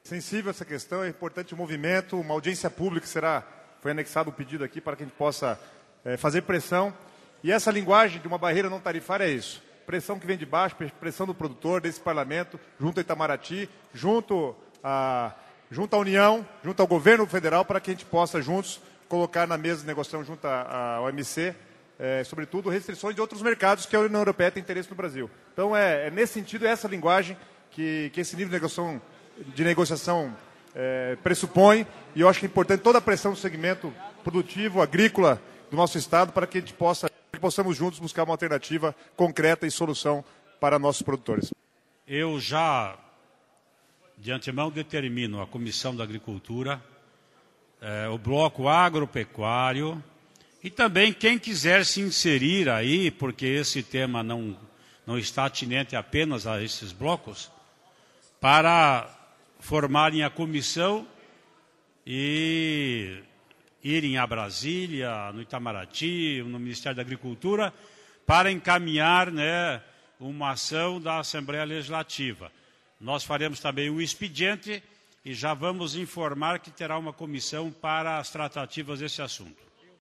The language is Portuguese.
Sensível essa questão, é importante o movimento, uma audiência pública foi anexado o pedido aqui para que a gente possa fazer pressão. E essa linguagem de uma barreira não tarifária é isso. Pressão que vem de baixo, pressão do produtor, desse parlamento, junto ao Itamaraty, junto à União, junto ao governo federal, para que a gente possa juntos colocar na mesa de negociação junto à OMC, sobretudo restrições de outros mercados que a União Europeia tem interesse no Brasil. Então, nesse sentido, é essa linguagem que esse nível de negociação pressupõe, e eu acho que é importante toda a pressão do segmento produtivo, agrícola do nosso Estado, para que a gente possamos juntos buscar uma alternativa concreta e solução para nossos produtores. Eu já, de antemão, determino a Comissão da Agricultura, o bloco agropecuário, e também quem quiser se inserir aí, porque esse tema não está atinente apenas a esses blocos, para formarem a comissão e irem a Brasília, no Itamaraty, no Ministério da Agricultura, para encaminhar, uma ação da Assembleia Legislativa. Nós faremos também um expediente e já vamos informar que terá uma comissão para as tratativas desse assunto.